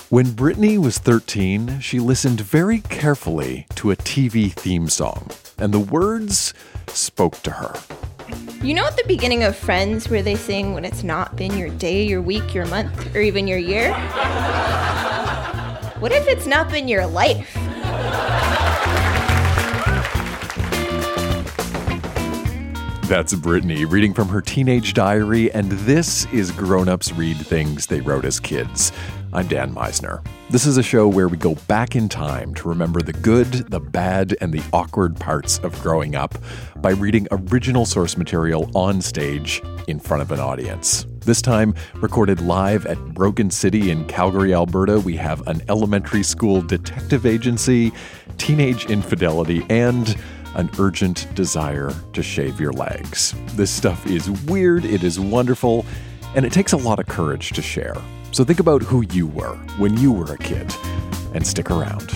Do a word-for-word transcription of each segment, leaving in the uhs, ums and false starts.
When Brittany was thirteen, she listened very carefully to a T V theme song, and the words spoke to her. You know at the beginning of Friends where they sing when it's not been your day, your week, your month, or even your year? What if it's not been your life? That's Brittany reading from her teenage diary, and this is Grown Ups Read Things They Wrote as Kids. I'm Dan Meisner. This is a show where we go back in time to remember the good, the bad, and the awkward parts of growing up by reading original source material on stage in front of an audience. This time, recorded live at Broken City in Calgary, Alberta, we have an elementary school detective agency, teenage infidelity, and an urgent desire to shave your legs. This stuff is weird, it is wonderful, and it takes a lot of courage to share. So think about who you were when you were a kid, and stick around.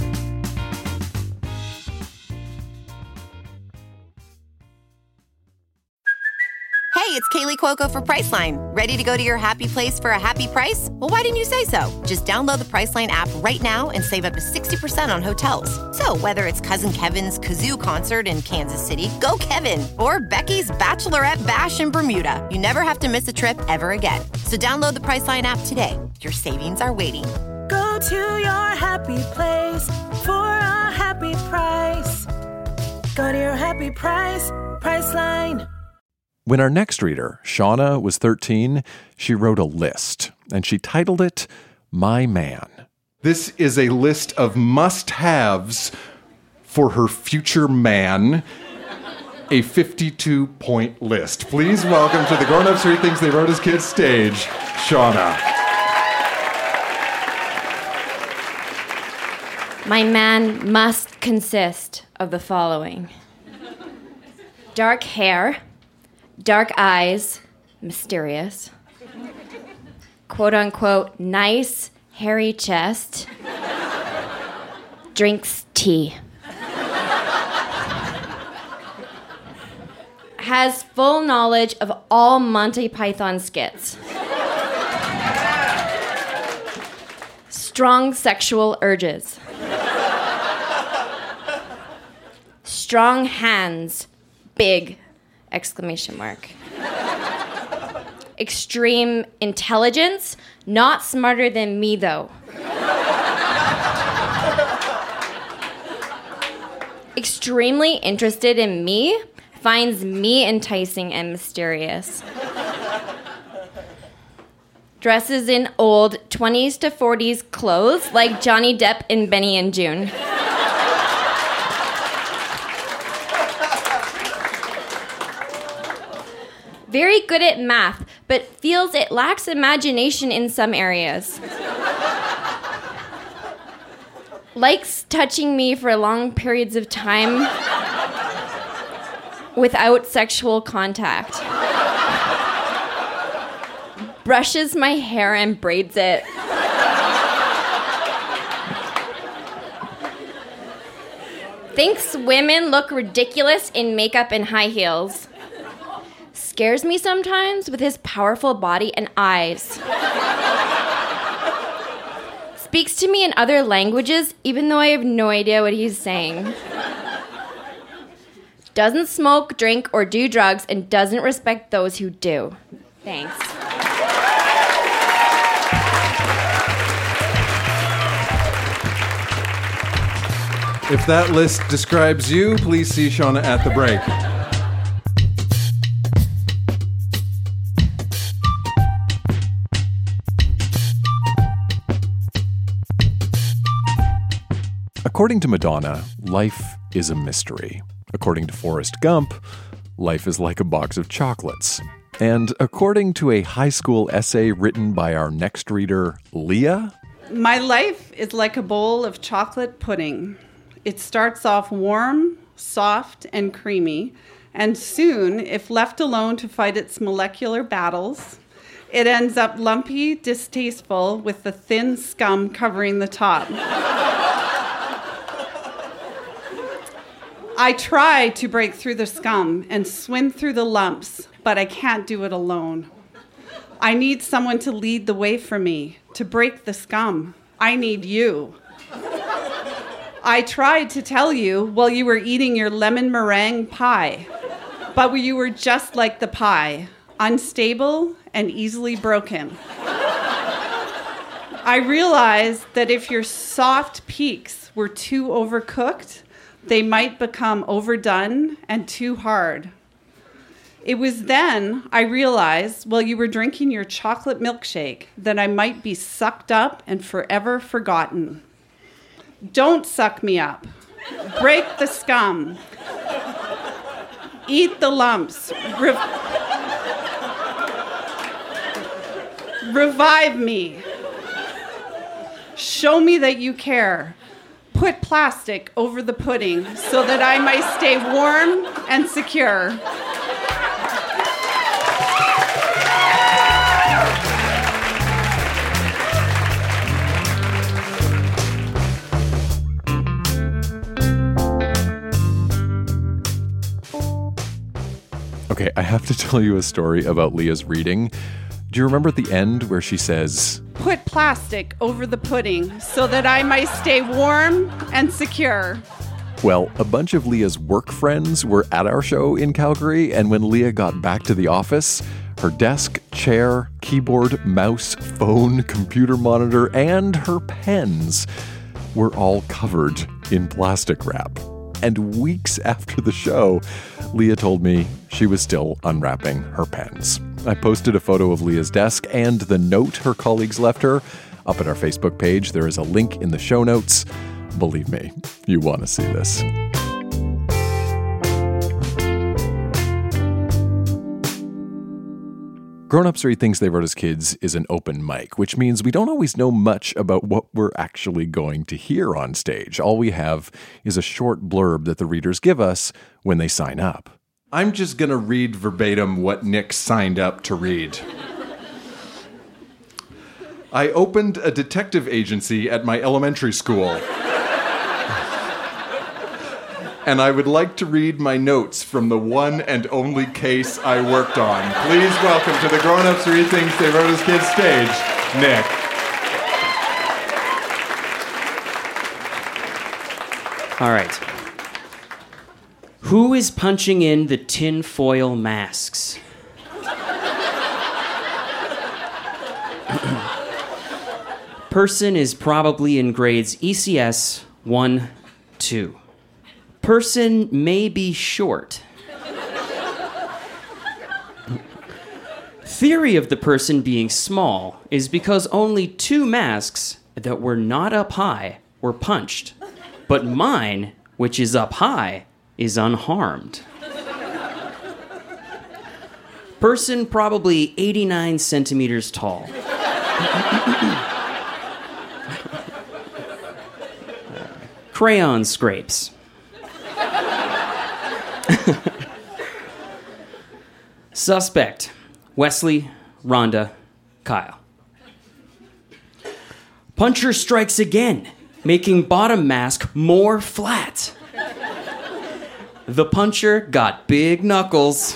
Hey, it's Kaylee Cuoco for Priceline. Ready to go to your happy place for a happy price? Well, why didn't you say so? Just download the Priceline app right now and save up to sixty percent on hotels. So whether it's Cousin Kevin's Kazoo Concert in Kansas City, go Kevin, or Becky's Bachelorette Bash in Bermuda, you never have to miss a trip ever again. So download the Priceline app today. Your savings are waiting. Go to your happy place for a happy price. Go to your happy price, Priceline. When our next reader, Shauna, was thirteen, she wrote a list, and she titled it, My Man. This is a list of must-haves for her future man, a fifty-two point list. Please welcome to the Grown Ups Read Things They Wrote as Kids stage, Shauna. My man must consist of the following. Dark hair. Dark eyes, mysterious. Quote unquote, nice, hairy chest. Drinks tea. Has full knowledge of all Monty Python skits. Strong sexual urges. Strong hands, big. Exclamation mark. Extreme intelligence, not smarter than me though. Extremely interested in me, finds me enticing and mysterious. Dresses in old twenties to forties clothes like Johnny Depp in Benny and June. Very good at math, but feels it lacks imagination in some areas. Likes touching me for long periods of time without sexual contact. Brushes my hair and braids it. Thinks women look ridiculous in makeup and high heels. Scares me sometimes with his powerful body and eyes. Speaks to me in other languages, even though I have no idea what he's saying. Doesn't smoke, drink, or do drugs, and doesn't respect those who do. Thanks. If that list describes you, please see Shauna at the break. According to Madonna, life is a mystery. According to Forrest Gump, life is like a box of chocolates. And according to a high school essay written by our next reader, Leah, my life is like a bowl of chocolate pudding. It starts off warm, soft, and creamy, and soon, if left alone to fight its molecular battles, it ends up lumpy, distasteful, with the thin scum covering the top. I try to break through the scum and swim through the lumps, but I can't do it alone. I need someone to lead the way for me, to break the scum. I need you. I tried to tell you while you were eating your lemon meringue pie, but you were just like the pie, unstable and easily broken. I realized that if your soft peaks were too overcooked, they might become overdone and too hard. It was then I realized, while you were drinking your chocolate milkshake, that I might be sucked up and forever forgotten. Don't suck me up. Break the scum. Eat the lumps. Re- revive me. Show me that you care. Put plastic over the pudding so that I might stay warm and secure. Okay, I have to tell you a story about Leah's reading. Do you remember at the end where she says, "Put plastic over the pudding so that I might stay warm and secure"? Well, a bunch of Leah's work friends were at our show in Calgary, and when Leah got back to the office, her desk, chair, keyboard, mouse, phone, computer monitor, and her pens were all covered in plastic wrap. And weeks after the show, Leah told me she was still unwrapping her pens. I posted a photo of Leah's desk and the note her colleagues left her up at our Facebook page. There is a link in the show notes. Believe me, you want to see this. Grown-Ups Read Things They Wrote as Kids is an open mic, which means we don't always know much about what we're actually going to hear on stage. All we have is a short blurb that the readers give us when they sign up. I'm just going to read verbatim what Nick signed up to read. I opened a detective agency at my elementary school. And I would like to read my notes from the one and only case I worked on. Please welcome to the Grown-Ups Read Things They Wrote as Kids stage, Nick. All right. Who is punching in the tinfoil masks? Person is probably in grades E C S one, two. Person may be short. Theory of the person being small is because only two masks that were not up high were punched, but mine, which is up high, is unharmed. Person probably eighty-nine centimeters tall. Crayon scrapes. Suspect, Wesley, Rhonda, Kyle. Puncher strikes again, making bottom mask more flat. The puncher got big knuckles.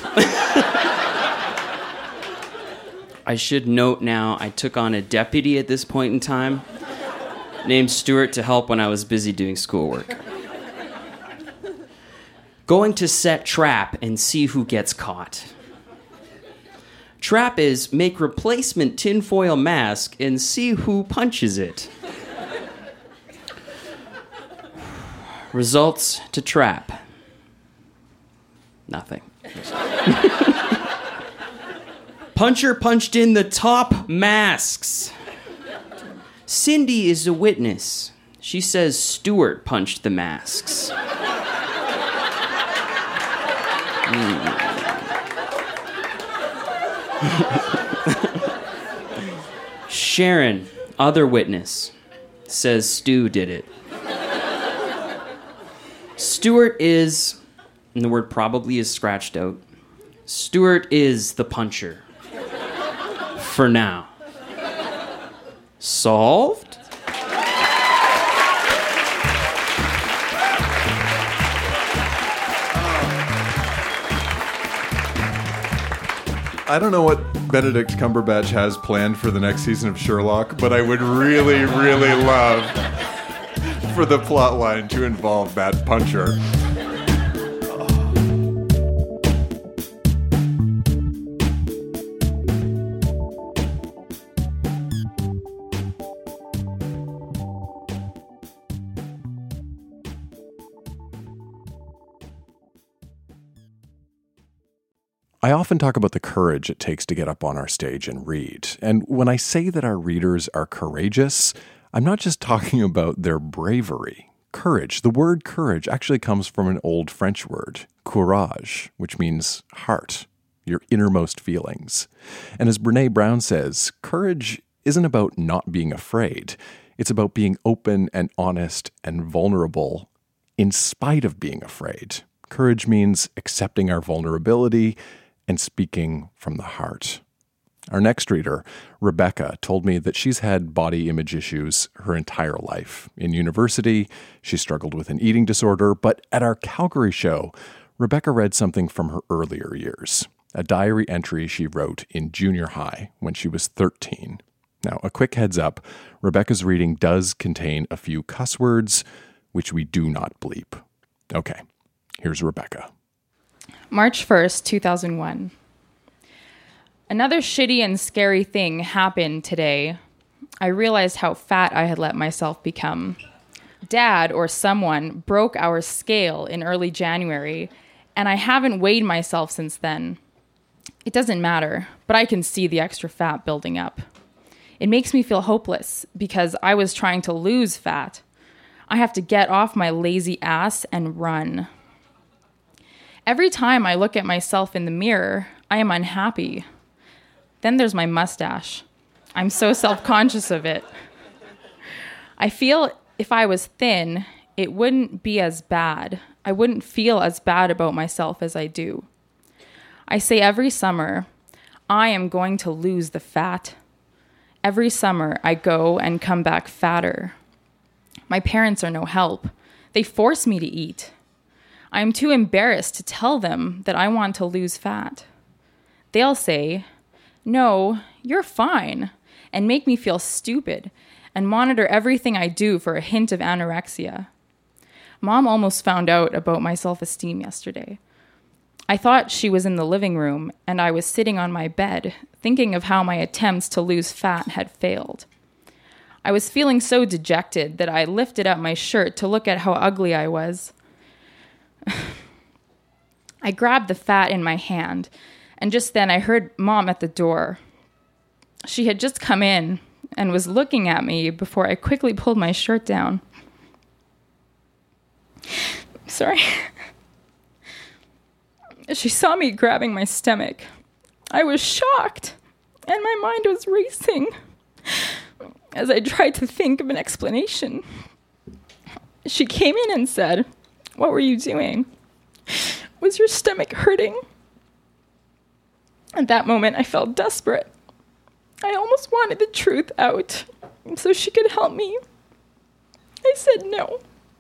I should note now, I took on a deputy at this point in time, named Stuart, to help when I was busy doing schoolwork. Going to set trap and see who gets caught. Trap is make replacement tinfoil mask and see who punches it. Results to trap. Nothing. Puncher punched in the top masks. Cindy is a witness. She says Stuart punched the masks. Mm. Sharon, other witness, says Stu did it. Stuart is, and the word probably is scratched out, Stuart is the puncher. For now. Solved? I don't know what Benedict Cumberbatch has planned for the next season of Sherlock, but I would really, really love for the plot line to involve that puncher. I often talk about the courage it takes to get up on our stage and read. And when I say that our readers are courageous, I'm not just talking about their bravery. Courage, the word courage actually comes from an old French word, courage, which means heart, your innermost feelings. And as Brené Brown says, courage isn't about not being afraid. It's about being open and honest and vulnerable in spite of being afraid. Courage means accepting our vulnerability and speaking from the heart. Our next reader, Rebecca, told me that she's had body image issues her entire life. In university, she struggled with an eating disorder, but at our Calgary show, Rebecca read something from her earlier years, a diary entry she wrote in junior high when she was thirteen. Now, a quick heads up, Rebecca's reading does contain a few cuss words, which we do not bleep. Okay, here's Rebecca. March first, two thousand one. Another shitty and scary thing happened today. I realized how fat I had let myself become. Dad or someone broke our scale in early January, and I haven't weighed myself since then. It doesn't matter, but I can see the extra fat building up. It makes me feel hopeless because I was trying to lose fat. I have to get off my lazy ass and run. Every time I look at myself in the mirror, I am unhappy. Then there's my mustache. I'm so self-conscious of it. I feel if I was thin, it wouldn't be as bad. I wouldn't feel as bad about myself as I do. I say every summer, I am going to lose the fat. Every summer, I go and come back fatter. My parents are no help. They force me to eat. I am too embarrassed to tell them that I want to lose fat. They'll say, "No, you're fine," and make me feel stupid and monitor everything I do for a hint of anorexia. Mom almost found out about my self-esteem yesterday. I thought she was in the living room, and I was sitting on my bed, thinking of how my attempts to lose fat had failed. I was feeling so dejected that I lifted up my shirt to look at how ugly I was. I grabbed the fat in my hand, and just then I heard Mom at the door. She had just come in and was looking at me before I quickly pulled my shirt down. Sorry. She saw me grabbing my stomach. I was shocked, and my mind was racing as I tried to think of an explanation. She came in and said, "What were you doing? Was your stomach hurting?" At that moment, I felt desperate. I almost wanted the truth out so she could help me. I said no.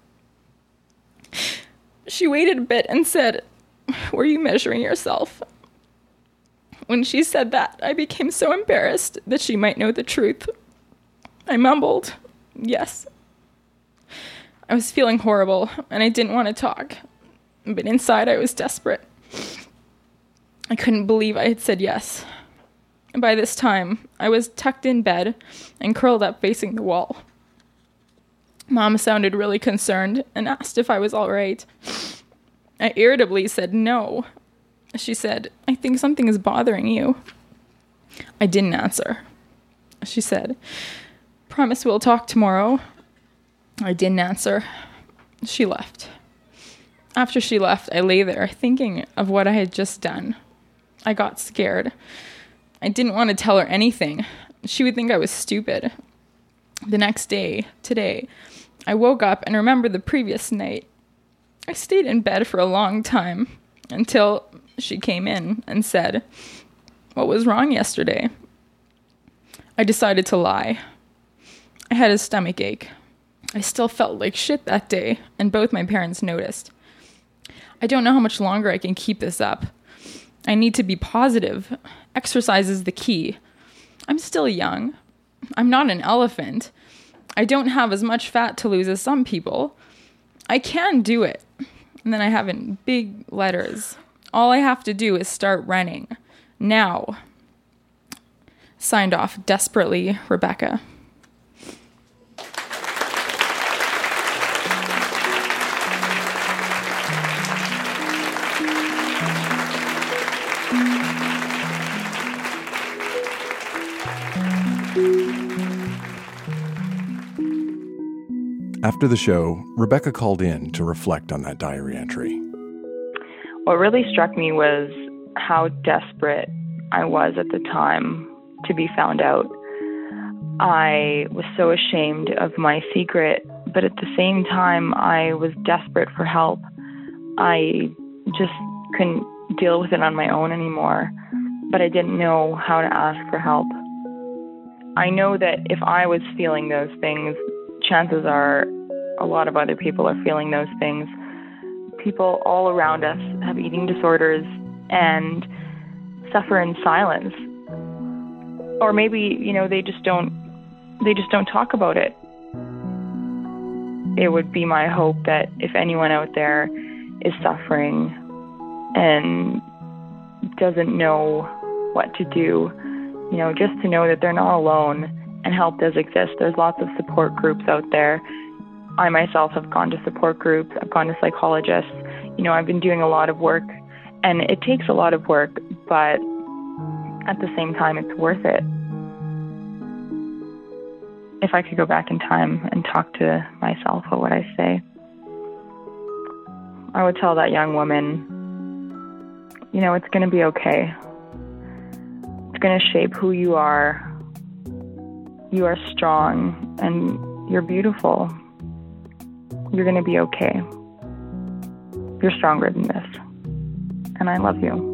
She waited a bit and said, "Were you measuring yourself?" When she said that, I became so embarrassed that she might know the truth. I mumbled, "Yes." I was feeling horrible, and I didn't want to talk, but inside I was desperate. I couldn't believe I had said yes. By this time, I was tucked in bed and curled up facing the wall. Mom sounded really concerned and asked if I was all right. I irritably said no. She said, "I think something is bothering you." I didn't answer. She said, "Promise we'll talk tomorrow." I didn't answer. She left. After she left, I lay there thinking of what I had just done. I got scared. I didn't want to tell her anything. She would think I was stupid. The next day, today, I woke up and remembered the previous night. I stayed in bed for a long time until she came in and said, "What was wrong yesterday?" I decided to lie. I had a stomach ache. I still felt like shit that day, and both my parents noticed. I don't know how much longer I can keep this up. I need to be positive Exercise is the key. I'm still young. I'm not an elephant. I don't have as much fat to lose as some people. I can do it. And then I have in big letters. All I have to do is start running. Now. Signed off desperately, Rebecca. After the show, Rebecca called in to reflect on that diary entry. What really struck me was how desperate I was at the time to be found out. I was so ashamed of my secret, but at the same time, I was desperate for help. I just couldn't deal with it on my own anymore, but I didn't know how to ask for help. I know that if I was feeling those things, chances are a lot of other people are feeling those things. People all around us have eating disorders and suffer in silence. Or maybe, you know, they just don't they just don't talk about it. It would be my hope that if anyone out there is suffering and doesn't know what to do, you know, just to know that they're not alone and help does exist. There's lots of support groups out there. I myself have gone to support groups. I've gone to psychologists. You know, I've been doing a lot of work, and it takes a lot of work, but at the same time, it's worth it. If I could go back in time and talk to myself, what would I say? I would tell that young woman, you know, it's going to be okay. It's going to shape who you are. You are strong and you're beautiful. You're going to be okay. You're stronger than this. And I love you.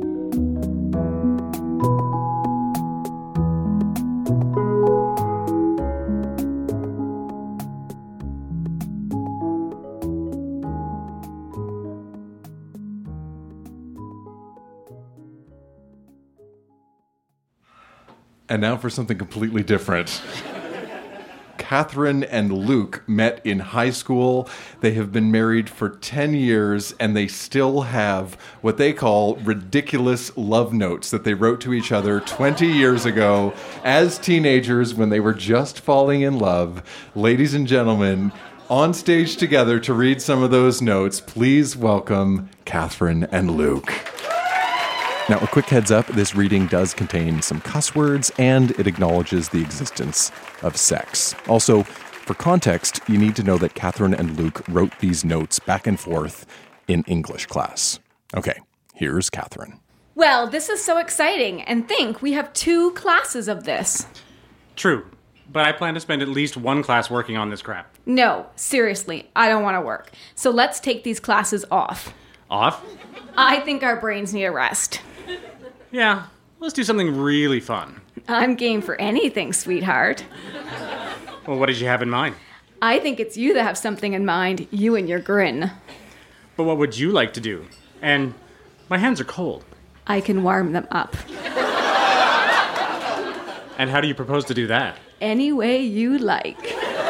And now for something completely different. Catherine and Luke met in high school. They have been married for ten years, and they still have what they call ridiculous love notes that they wrote to each other twenty years ago as teenagers when they were just falling in love. Ladies and gentlemen, on stage together to read some of those notes, please welcome Catherine and Luke. Now, a quick heads up, this reading does contain some cuss words, and it acknowledges the existence of sex. Also, for context, you need to know that Catherine and Luke wrote these notes back and forth in English class. Okay, here's Catherine. Well, this is so exciting, and think we have two classes of this. True, but I plan to spend at least one class working on this crap. No, seriously, I don't want to work. So let's take these classes off. Off? I think our brains need a rest. Yeah, let's do something really fun. I'm game for anything, sweetheart. Well, what did you have in mind? I think it's you that have something in mind, you and your grin. But what would you like to do? And my hands are cold. I can warm them up. And how do you propose to do that? Any way you like.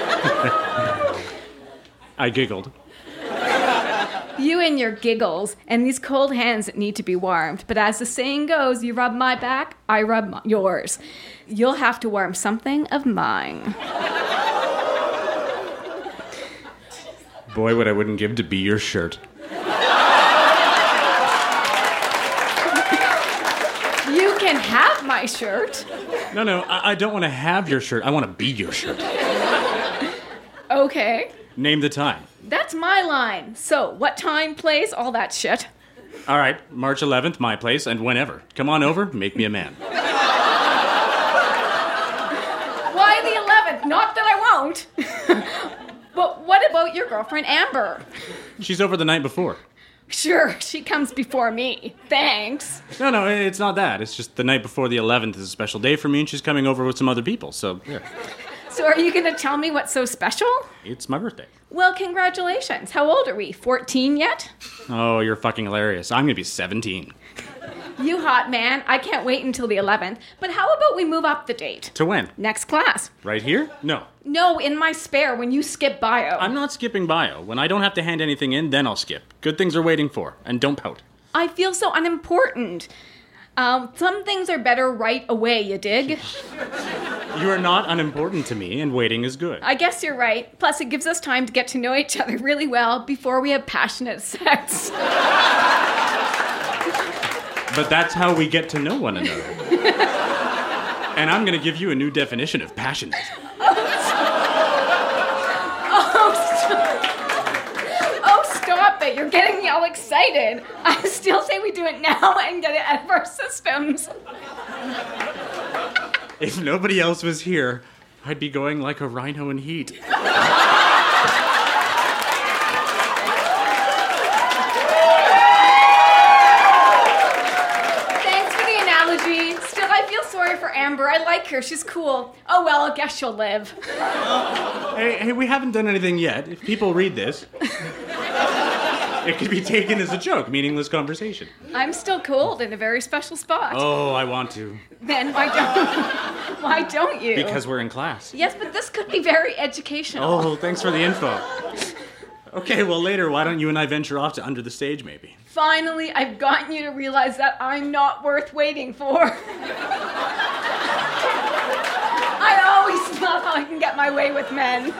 I giggled. You and your giggles, and these cold hands that need to be warmed. But as the saying goes, you rub my back, I rub my- yours. You'll have to warm something of mine. Boy, what I wouldn't give to be your shirt. You can have my shirt. No, no, I, I don't want to have your shirt. I want to be your shirt. Okay. Name the time. That's my line. So, what time, place, all that shit. All right, March eleventh, my place, and whenever. Come on over, make me a man. Why the eleventh? Not that I won't. But what about your girlfriend, Amber? She's over the night before. Sure, she comes before me. Thanks. No, no, it's not that. It's just the night before the eleventh is a special day for me, and she's coming over with some other people, so, yeah. So are you going to tell me what's so special? It's my birthday. Well, congratulations. How old are we? fourteen yet? Oh, you're fucking hilarious. I'm going to be seventeen. You hot man. I can't wait until the eleventh. But how about we move up the date? To when? Next class. Right here? No. No, in my spare when you skip bio. I'm not skipping bio. When I don't have to hand anything in, then I'll skip. Good things are waiting for. And don't pout. I feel so unimportant. Um, some things are better right away, you dig? You are not unimportant to me, and waiting is good. I guess you're right. Plus, it gives us time to get to know each other really well before we have passionate sex. But that's how we get to know one another. And I'm going to give you a new definition of passionate. Stop it. You're getting me all excited. I still say we do it now and get it out of our systems. If nobody else was here, I'd be going like a rhino in heat. Thanks for the analogy. Still, I feel sorry for Amber. I like her. She's cool. Oh, well, I guess she'll live. Hey, hey, we haven't done anything yet. If people read this... It could be taken as a joke, meaningless conversation. I'm still cold in a very special spot. Oh, I want to. Then why don't why don't you? Because we're in class. Yes, but this could be very educational. Oh, thanks for the info. Okay, well, later, why don't you and I venture off to Under the Stage, maybe? Finally, I've gotten you to realize that I'm not worth waiting for. I always love how I can get my way with men.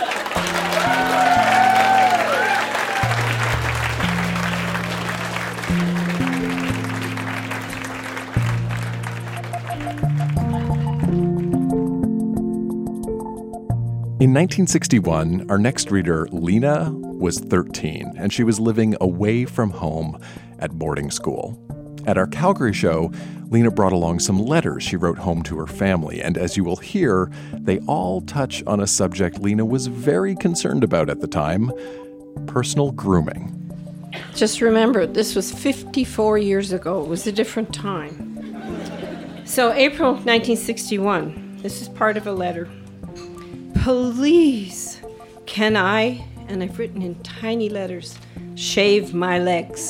In nineteen sixty-one, our next reader, Lena, was thirteen, and she was living away from home at boarding school. At our Calgary show, Lena brought along some letters she wrote home to her family, and as you will hear, they all touch on a subject Lena was very concerned about at the time: personal grooming. Just remember, this was fifty-four years ago. It was a different time. So, April nineteen sixty-one, this is part of a letter. Please, can I, and I've written in tiny letters, shave my legs?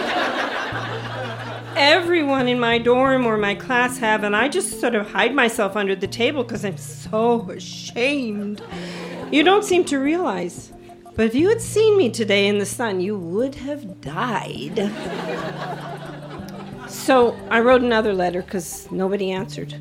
Everyone in my dorm or my class have, and I just sort of hide myself under the table because I'm so ashamed. You don't seem to realize, but if you had seen me today in the sun, you would have died. So I wrote another letter because nobody answered.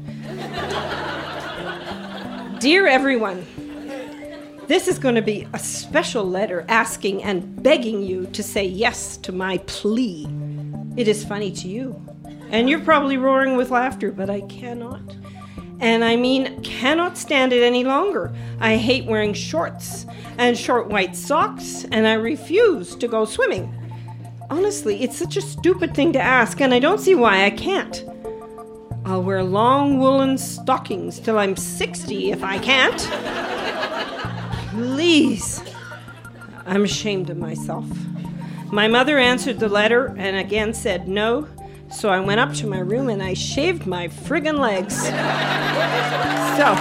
Dear everyone, this is going to be a special letter asking and begging you to say yes to my plea. It is funny to you, and you're probably roaring with laughter, but I cannot. And I mean, cannot stand it any longer. I hate wearing shorts and short white socks, and I refuse to go swimming. Honestly, it's such a stupid thing to ask, and I don't see why I can't. I'll wear long woolen stockings till I'm sixty if I can't. Please. I'm ashamed of myself. My mother answered the letter and again said no, so I went up to my room and I shaved my friggin' legs. So.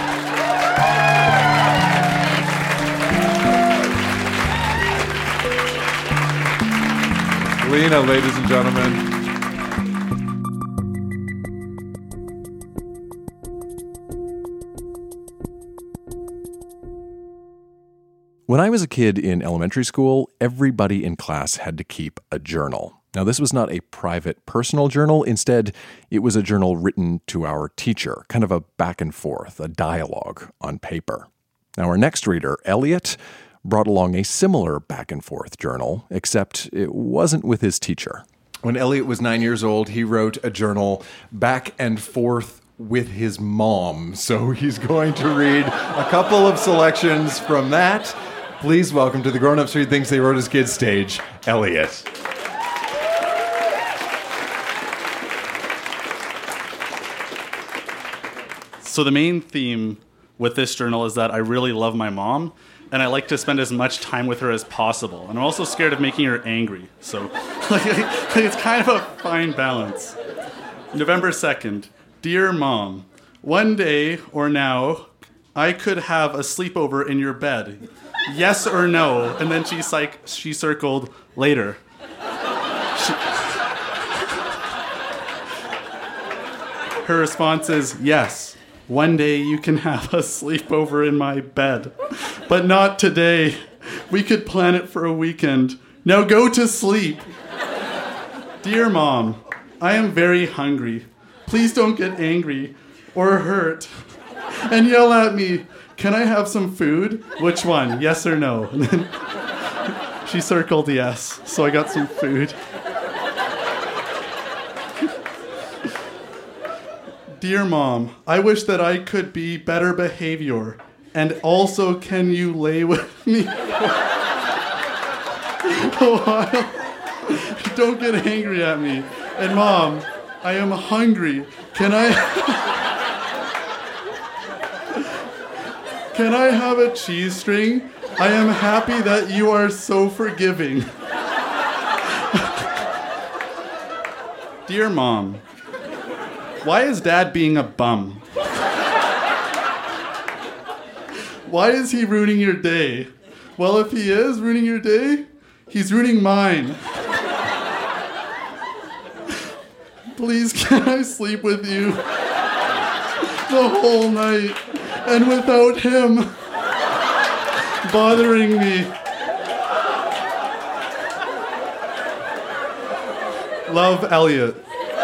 Lena, ladies and gentlemen. When I was a kid in elementary school, everybody in class had to keep a journal. Now, this was not a private, personal journal. Instead, it was a journal written to our teacher, kind of a back and forth, a dialogue on paper. Now, our next reader, Elliot, brought along a similar back and forth journal, except it wasn't with his teacher. When Elliot was nine years old, he wrote a journal back and forth with his mom. So he's going to read a couple of selections from that. Please welcome to the Grown Ups Read Things They Wrote as Kids stage, Elliot. So the main theme with this journal is that I really love my mom, and I like to spend as much time with her as possible. And I'm also scared of making her angry. So like, it's kind of a fine balance. November second. Dear Mom, one day or now, I could have a sleepover in your bed. Yes or no? And then she's like, she circled later. She, Her response is, yes, one day you can have a sleepover in my bed, but not today. We could plan it for a weekend. Now go to sleep. Dear Mom, I am very hungry. Please don't get angry or hurt and yell at me. Can I have some food? Which one? Yes or no? And then she circled yes, so I got some food. Dear Mom, I wish that I could be better behavior. And also, can you lay with me a while? Don't get angry at me. And Mom, I am hungry. Can I... Can I have a cheese string? I am happy that you are so forgiving. Dear Mom, why is Dad being a bum? Why is he ruining your day? Well, if he is ruining your day, he's ruining mine. Please, can I sleep with you the whole night and without him bothering me? Love, Elliot.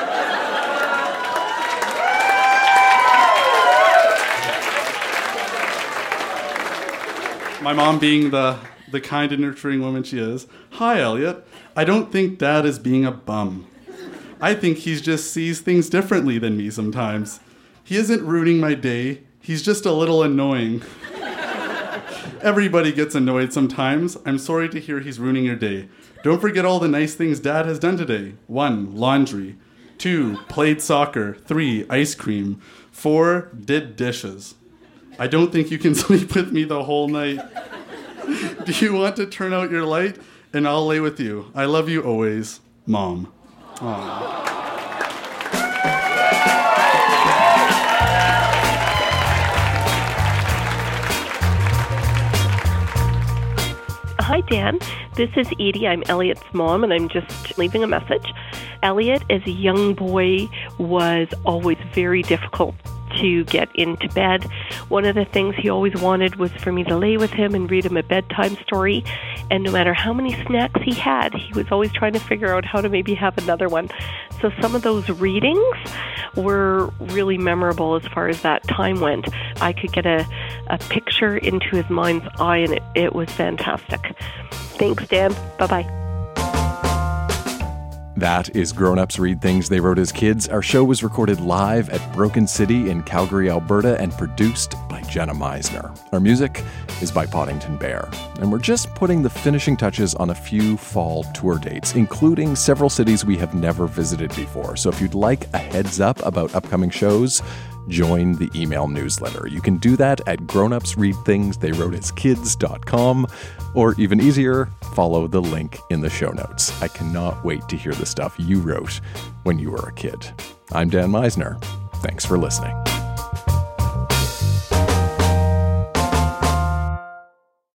My mom being the, the kind and nurturing woman she is. Hi, Elliot. I don't think Dad is being a bum. I think he just sees things differently than me sometimes. He isn't ruining my day. He's just a little annoying. Everybody gets annoyed sometimes. I'm sorry to hear he's ruining your day. Don't forget all the nice things Dad has done today. One, laundry. Two, played soccer. Three, ice cream. Four, did dishes. I don't think you can sleep with me the whole night. Do you want to turn out your light? And I'll lay with you. I love you always, Mom. Aww. Hi, Dan. This is Edie. I'm Elliot's mom, and I'm just leaving a message. Elliot, as a young boy, was always very difficult to get into bed. One of the things he always wanted was for me to lay with him and read him a bedtime story. And no matter how many snacks he had, he was always trying to figure out how to maybe have another one. So some of those readings were really memorable as far as that time went. I could get a, a picture into his mind's eye, and it, it was fantastic. Thanks, Dan. Bye-bye. That is Grown Ups Read Things They Wrote as Kids. Our show was recorded live at Broken City in Calgary, Alberta, and produced by Jenna Meisner. Our music is by Poddington Bear. And we're just putting the finishing touches on a few fall tour dates, including several cities we have never visited before. So if you'd like a heads up about upcoming shows, join the email newsletter. You can do that at grown ups read things they wrote as kids dot com, or even easier, follow the link in the show notes. I cannot wait to hear the stuff you wrote when you were a kid. I'm Dan Meisner. Thanks for listening.